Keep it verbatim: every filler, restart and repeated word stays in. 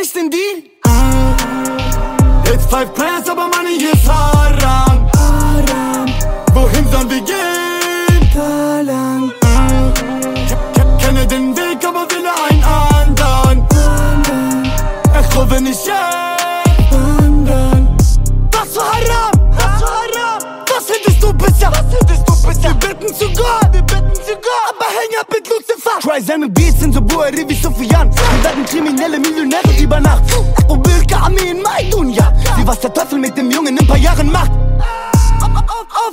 nicht den Deal? It's five Players, aber Money hier ist Haram. Wohin sollen wir gehen? Da lang. Kenne den Weg, aber will einen anderen. Echo, wenn ich jetzt wandern. Was für Haram? Was für Haram? Was hättest du bisher? Was hättest du bisher? Wir bitten zu Gott, wir bitten zu Gott. Aber häng ab mit Lucifer. Try seine Beats sind so Boeri wie Sufjan. Wir werden kriminelle Millionäre über Nacht. Und Bilka Amin, mein Dunja. Wie was der Teufel mit dem Jungen in ein paar Jahren macht.